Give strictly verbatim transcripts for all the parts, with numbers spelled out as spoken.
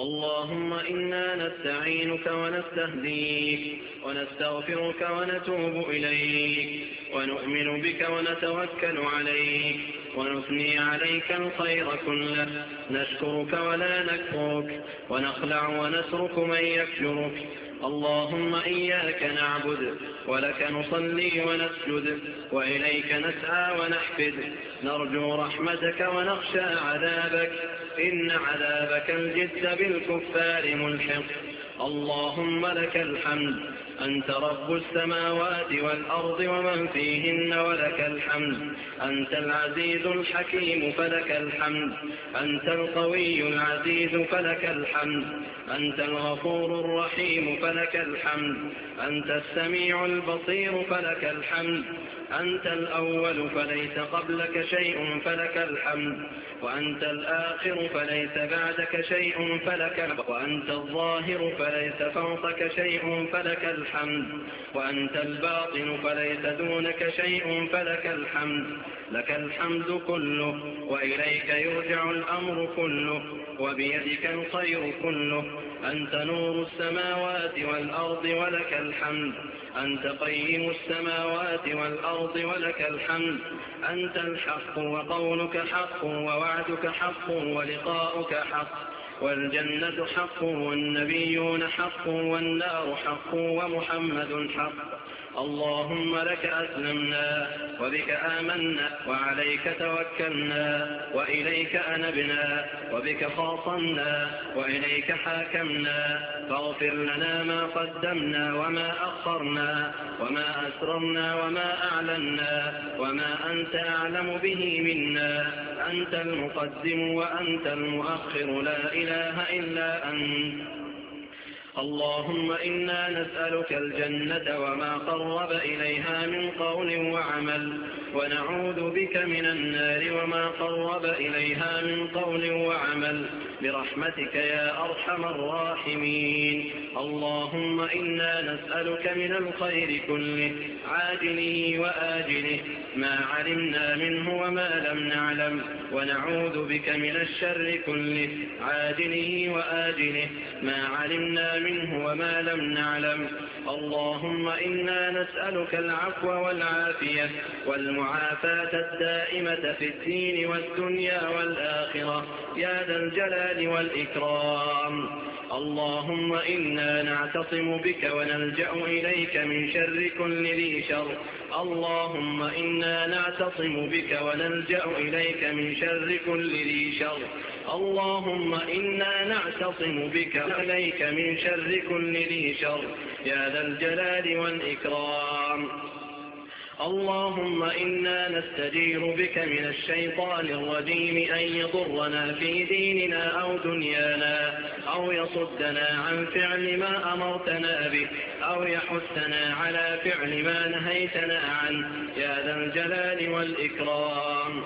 اللهم إنا نستعينك ونستهديك ونستغفرك ونتوب إليك ونؤمن بك ونتوكل عليك ونثني عليك الخير كله، نشكرك ولا نكفرك ونخلع ونترك من يكفرك. اللهم إياك نعبد ولك نصلي ونسجد وإليك نسعى ونحفد، نرجو رحمتك ونخشى عذابك، إن عذابك الجد بالكفار ملحق. اللهم لك الحمد، أنت رب السماوات والأرض ومن فيهن ولك الحمد، أنت العزيز الحكيم فلك الحمد، أنت القوي العزيز فلك الحمد، أنت الغفور الرحيم فلك الحمد، أنت السميع البصير فلك الحمد، أنت الأول فليس قبلك شيء فلك الحمد، وأنت الآخر فليس بعدك شيء فلك الحمد، وأنت الظاهر فليس فوقك شيء فلك الحمد، وأنت الباطن فليس دونك شيء فلك الحمد. لك الحمد كله وإليك يرجع الأمر كله وبيدك الخير كله، أنت نور السماوات والأرض ولك الحمد، أنت قيم السماوات والأرض ولك الحمد، أنت الحق وقولك حق ووعدك حق ولقاؤك حق، والجنة حق والنبيون حق والنار حق ومحمد حق. اللهم لك أسلمنا وبك آمنا وعليك توكلنا وإليك أنبنا وبك خاصمنا وإليك حاكمنا، فاغفر لنا ما قدمنا وما أخرنا وما أسررنا وما أعلنا وما أنت أعلم به منا، أنت المقدم وأنت المؤخر، لا إله إلا أنت. اللهم إنا نسألك الجنة وما قرب إليها من قول وعمل، ونعوذ بك من النار وما قرب إليها من قول وعمل، برحمتك يا أرحم الراحمين. اللهم إنا نسألك من الخير كله عاجله وآجله، ما علمنا منه وما لم نعلم، ونعوذ بك من الشر كله عاجله وآجله، ما علمنا منه وما لم نعلم. اللهم إنا نسألك العفو والعافية والمعافاة الدائمة في الدين والدنيا والآخرة يا ذا الجلال والإكرام. اللهم إنا نعتصم بك ونلجأ إليك من شر كل ذي شر. اللهم إنا نعتصم بك ونلجأ إليك من شر كل ذي شر. اللهم إنا نعتصم بك إليك من شر كل ذي شر يا ذا الجلال والإكرام. اللهم إنا نستجير بك من الشيطان الرجيم أن يضرنا في ديننا أو دنيانا، أو يصدنا عن فعل ما أمرتنا به، أو يحثنا على فعل ما نهيتنا عنه يا ذا الجلال والإكرام.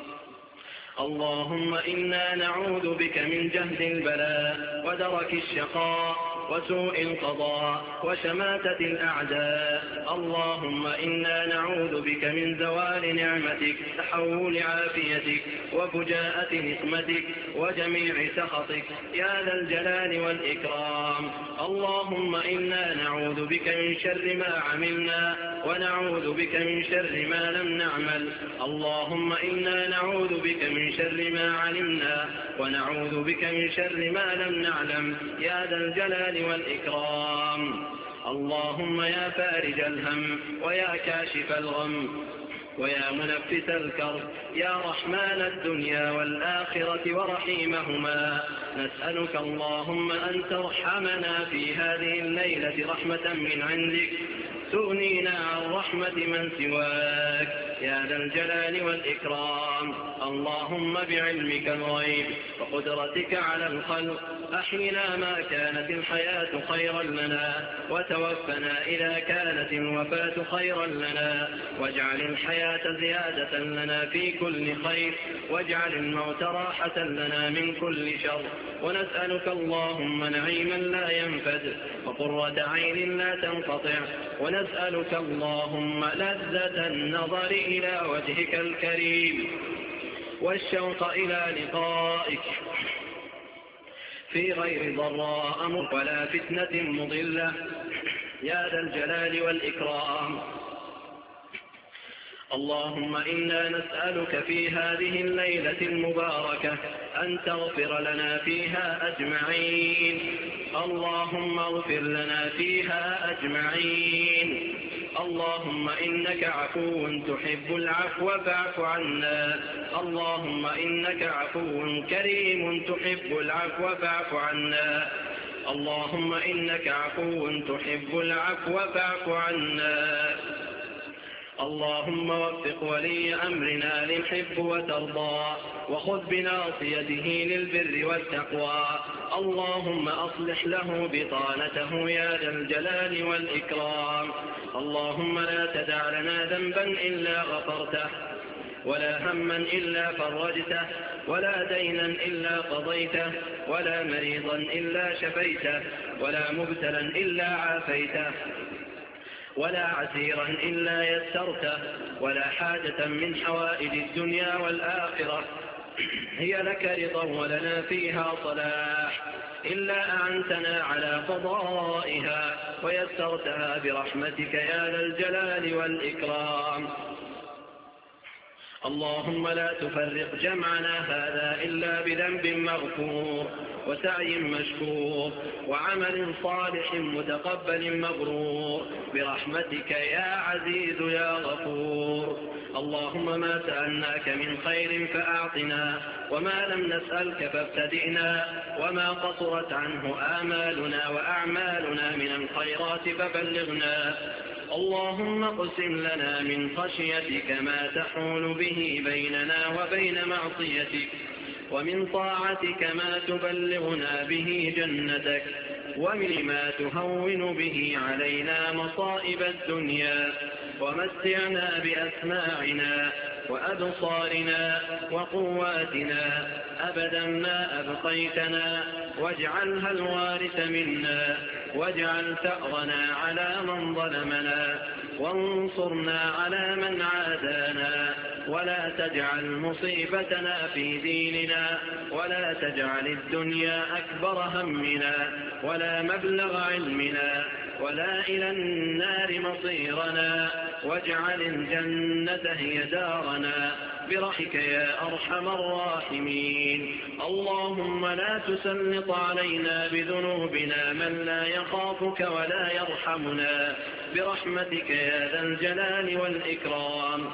اللهم إنا نعوذ بك من جهد البلاء ودرك الشقاء وسوء القضاء وشماتة الأعداء. اللهم إنا نعوذ بك من زوال نعمتك، تحول عافيتك، وفجاءة نقمتك، وجميع سخطك يا ذا الجلال والإكرام. اللهم إنا نعوذ بك من شر ما عملنا ونعوذ بك من شر ما لم نعمل. اللهم إنا نعوذ بك من شر ما علمنا ونعوذ بك من شر ما لم نعلم يا ذا الجلال والإكرام. اللهم يا فارج الهم ويا كاشف الغم ويا منفس الكرب يا رحمن الدنيا والآخرة ورحيمهما، نسألك اللهم أن ترحمنا في هذه الليلة رحمة من عندك تغنينا عن رحمة من سواك يا ذا الجلال والإكرام. اللهم بعلمك الغيب وقدرتك على الخلق أحينا ما كانت الحياة خيرا لنا، وتوفنا إذا كانت الوفاة خيرا لنا، واجعل الحياة زيادة لنا في كل خير، واجعل الموت راحة لنا من كل شر. ونسألك اللهم نعيما لا ينفد وقرة عين لا تنقطع، ونسألك اللهم لذة النظر إلى وجهك الكريم والشوق إلى لقائك في غير ضراء ولا فتنة مضلة يا ذا الجلال والإكرام. اللهم إنا نسألك في هذه الليلة المباركة أن تغفر لنا فيها أجمعين. اللهم اغفر لنا فيها أجمعين. اللهم إنك عفو تحب العفو فاعف عنا. اللهم إنك عفو كريم تحب العفو فاعف عنا. اللهم إنك عفو تحب العفو فاعف عنا. اللهم وفق ولي أمرنا للحب وترضى وخذ بناصيته للبر والتقوى. اللهم أصلح له بطانته يا ذا الجلال والإكرام. اللهم لا تدع لنا ذنبا إلا غفرته ولا هما إلا فرجته ولا دينا إلا قضيته ولا مريضا إلا شفيته ولا مبتلا إلا عافيته ولا عسيرا إلا يسرته ولا حاجة من حوائج الدنيا والآخرة هي لك رضا ولنا فيها صلاح إلا أعنتنا على قضائها ويسرتها برحمتك يا ذا الجلال والإكرام. اللهم لا تفرق جمعنا هذا إلا بذنب مغفور وسعي مشكور وعمل صالح متقبل مبرور برحمتك يا عزيز يا غفور. اللهم ما سألناك من خير فأعطنا وما لم نسألك فابتدئنا وما قصرت عنه آمالنا وأعمالنا من الخيرات فبلغنا. اللهم اقسم لنا من خشيتك ما تحول به بيننا وبين معصيتك ومن طاعتك ما تبلغنا به جنتك ومن ما تهون به علينا مصائب الدنيا ومتعنا بأسماعنا وأبصارنا وقواتنا أبدا ما أبقيتنا واجعلها الوارث منا واجعل ثأرنا على من ظلمنا وانصرنا على من عادانا ولا تجعل مصيبتنا في ديننا ولا تجعل الدنيا أكبر همنا ولا مبلغ علمنا ولا إلى النار مصيرنا واجعل الجنة هي دارنا برحمتك يا أرحم الراحمين. اللهم لا تسلط علينا بذنوبنا من لا يخافك ولا يرحمنا برحمتك يا ذا الجلال والإكرام.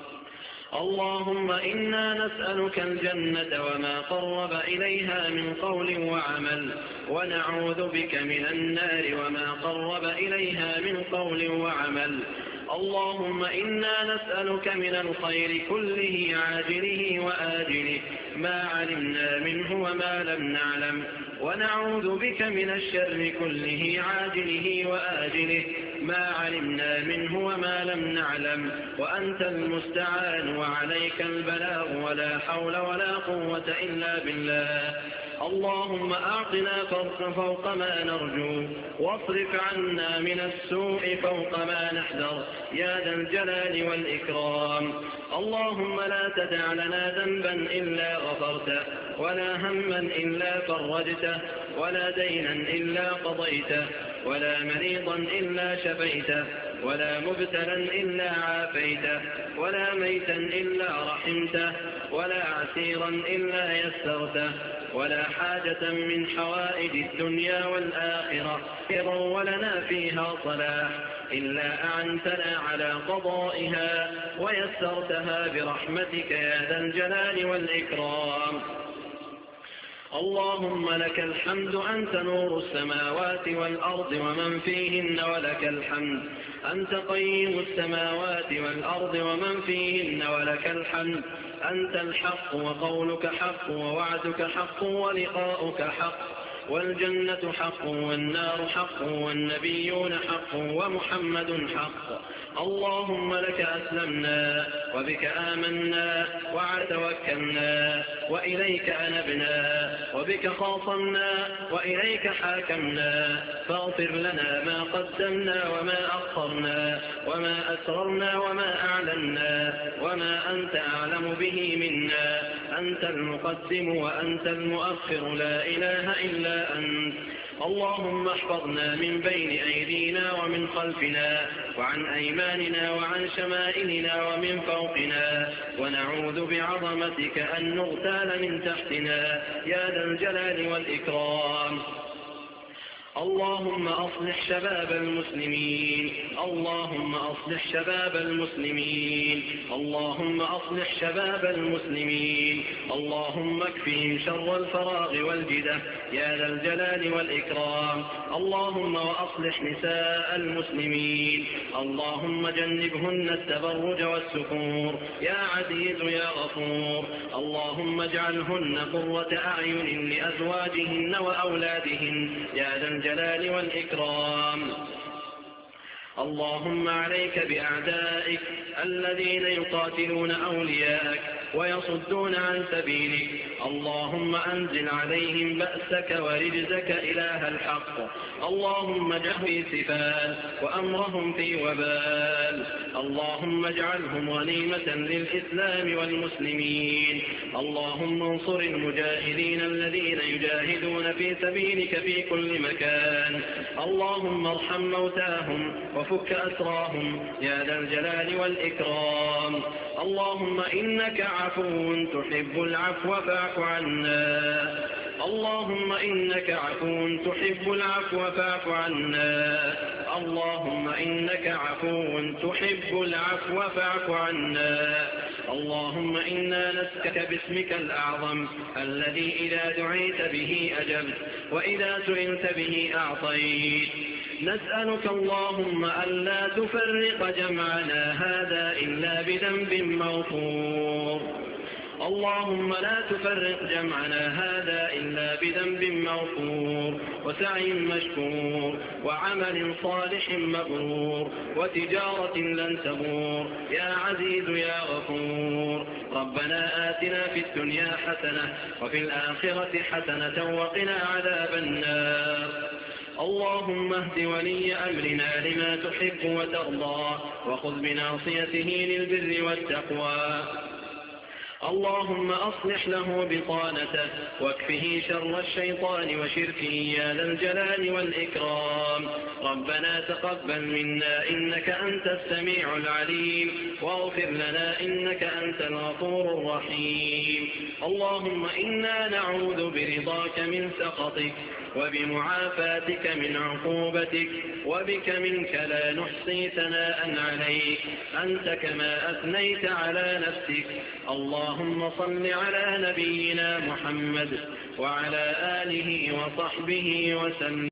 اللهم إنا نسألك الجنة وما قرب إليها من قول وعمل ونعوذ بك من النار وما قرب إليها من قول وعمل. اللهم إنا نسألك من الخير كله عاجله وآجله ما علمنا منه وما لم نعلم ونعوذ بك من الشر كله عاجله وآجله ما علمنا منه وما لم نعلم وأنت المستعان وعليك البلاغ ولا حول ولا قوة إلا بالله. اللهم أعطنا فوق ما نرجو واصرف عنا من السوء فوق ما نحذر يا ذا الجلال والإكرام. اللهم لا تدع لنا ذنبا إلا غفرته ولا هما إلا فرجته ولا دينا إلا قضيته ولا مريضا إلا شفيته ولا مبتلا إلا عافيته ولا ميتا إلا رحمته ولا عسيرا إلا يسرته ولا حاجة من حوائج الدنيا والآخرة خيرا ولنا فيها صلاح إلا أعنتنا على قضائها ويسرتها برحمتك يا ذا الجلال والإكرام. اللهم لك الحمد أنت نور السماوات والأرض ومن فيهن ولك الحمد أنت قيم السماوات والأرض ومن فيهن ولك الحمد أنت الحق وقولك حق ووعدك حق ولقاؤك حق والجنة حق والنار حق والنبيون حق ومحمد حق. اللهم لك أسلمنا وبك آمنا وعلى توكلنا وإليك أنبنا وبك خاصمنا وإليك حاكمنا فاغفر لنا ما قدمنا وما أخرنا وما أسررنا وما أعلنا وما أنت أعلم به منا أنت المقدم وأنت المؤخر لا إله إلا أنت اللهم احفظنا من بين أيدينا ومن خلفنا وعن أيماننا وعن شمائلنا ومن فوقنا ونعوذ بعظمتك أن نغتال من تحتنا يا ذا الجلال والإكرام اللهم أصلح شباب المسلمين اللهم أصلح شباب المسلمين اللهم أصلح شباب المسلمين اللهم اكفهم شر الفراغ والجدة يا ذا الجلال والإكرام اللهم وأصلح نساء المسلمين اللهم جنبهن التبرج والسكور يا عزيز يا غفور اللهم اجعلهن قرة أعين لأزواجهن وأولادهن يا ذا الجلال والإكرام اللهم عليك بأعدائك الذين يقاتلون أولياءك ويصدون عن سبيلك اللهم أنزل عليهم بأسك ورجزك إله الحق اللهم اجعله في سفال وأمرهم في وبال اللهم اجعلهم غنيمة للإسلام والمسلمين اللهم انصر المجاهدين الذين يجاهدون في سبيلك في كل مكان اللهم ارحم موتاهم وفك أسراهم يا ذا الجلال والإكرام اللهم إنك عفو تحب العفو فاعف عنا اللهم إنك عفو تحب العفو فاعف عنا اللهم إنك عفو تحب العفو فاعف عنا اللهم إنا نسألك باسمك الأعظم الذي إذا دعيت به أجبت وإذا سئلت به أعطيت نسألك اللهم ألا تفرق جمعنا هذا إلا بذنب مغفور اللهم لا تفرق جمعنا هذا إلا بذنب مغفور وسعي مشكور وعمل صالح مبرور وتجارة لن تبور يا عزيز يا غفور ربنا آتنا في الدنيا حسنة وفي الآخرة حسنة وقنا عذاب النار اللهم اهد ولي أمرنا لما تحب وترضى وخذ بناصيته للبر والتقوى اللهم أصلح له بطانته واكفه شر الشيطان وشركه يا ذا الجلال والإكرام ربنا تقبل منا إنك أنت السميع العليم واغفر لنا إنك أنت الغفور الرحيم اللهم إنا نعوذ برضاك من سخطك وبمعافاتك من عقوبتك وبك منك لا نحصي ثناء عليك أنت كما أثنيت على نفسك اللهم صل على نبينا محمد وعلى آله وصحبه وسلم.